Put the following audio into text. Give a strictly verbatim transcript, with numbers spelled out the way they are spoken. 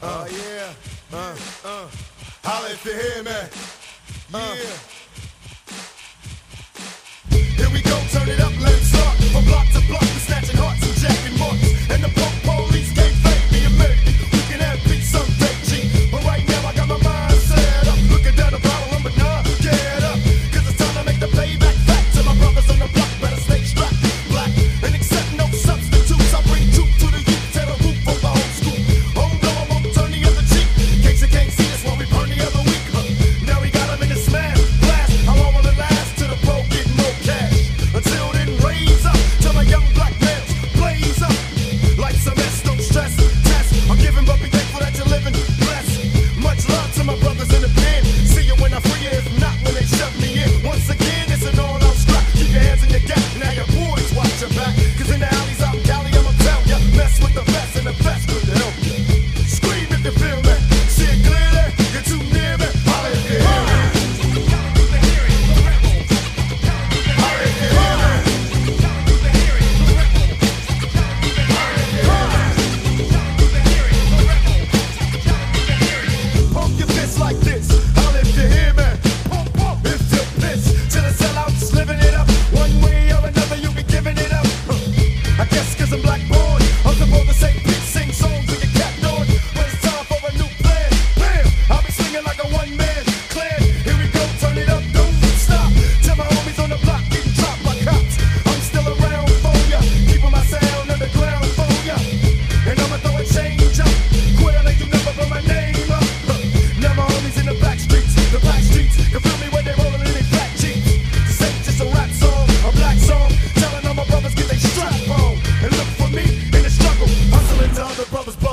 Uh, yeah, uh, uh, holla if you hear me. Yeah. Here we go, turn it up, let it start. From block to block, we're snatching hearts and jacking marks. And the punk police can't fake me a minute. We can have peace someday, G. But right now I got my mind set up. Looking down the barrel, I'm but nah, get up. Cause it's time to make the payback back to my brothers on the block. Better stay strapped, black, and accept no substitutes. I bring truth to the youth, tear the roof over old school. Oh no, I won't turn the other cheek. In case you can't see us while we burn the other week. Huh. Now we got them in the smash, blast. How long will it last? Till the pro get more cash. Until then, raise up till my young black males blaze up like some S. Don't stress, test. I'm giving, but be thankful that you're living blessed. Much love to my brothers in the pen. See you when I free you, if not when they shove me in. Once again, it's an all-out strap. Keep your hands in your gap. Now your boys watch your back. Cause in the alleys out in Cali, I'ma tell ya, mess with the best and the best could help you. Scream if you feel me. See it clearly. You're too near me. Holla if you hear me. Pump your fist like this. Holla if you hear me. Pump, pump, if you piss. Till the sellouts living it up. One way or another, you be giving it up. Huh. I guess cause I'm black born. I'm supposed to say peace, sing songs with your cat on. But it's time for a new plan. Bam! I'll be swinging like a one-man clan. Here we go, turn it up, don't stop. Till my homies on the block getting dropped by cops. I'm still around for ya. Keeping my sound underground for ya. And I'ma throw a change up. Quit, like you never put my name up. Huh. Now my homies in the back streets. The black streets can feel me when they rolling in their fat jeeps. This ain't just a rap song, a black song. Telling all my brothers get they strap on. And look for me in the struggle. Hustling to other brothers.